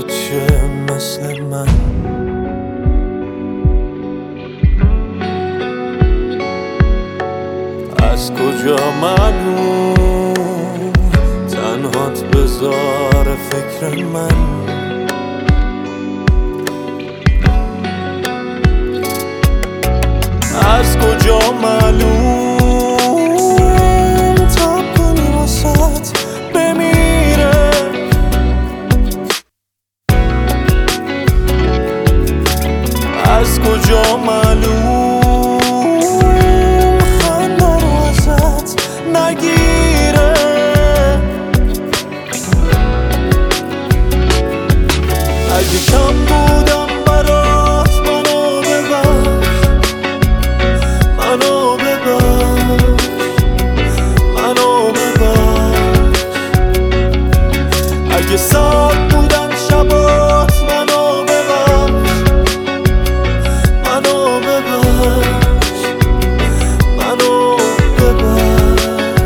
چیه مثل من؟ از کجا معلوم تنهات بذار فکر من؟ از کجا معلوم تاب کنی واسط بمیره؟ از کجا معلوم خنده رو ازت نگیره؟ اگه کم بودم برات منو ببخش، منو ببخش، منو ببخش. اگه ساعت بودن شبات منو ببخش، منو ببخش، منو ببخش.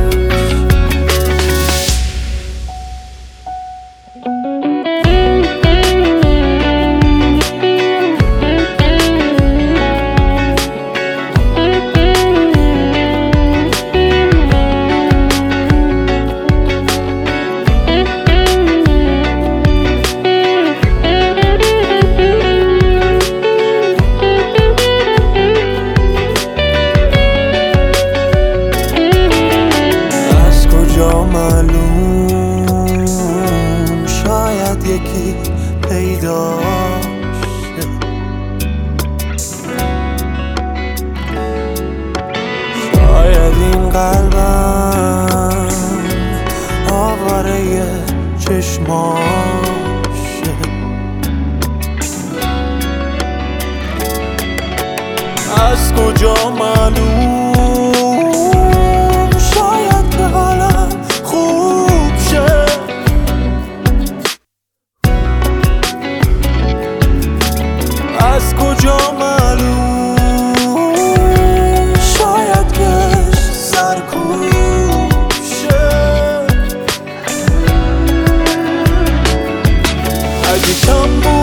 معلوم شاید یکی پیدا شه، شاید این قلبم آواره چشماشه. از کجا معلوم شاید که حالم خوب شه؟ از کجا معلوم شاید که سرکوب شه؟ اگه کم بود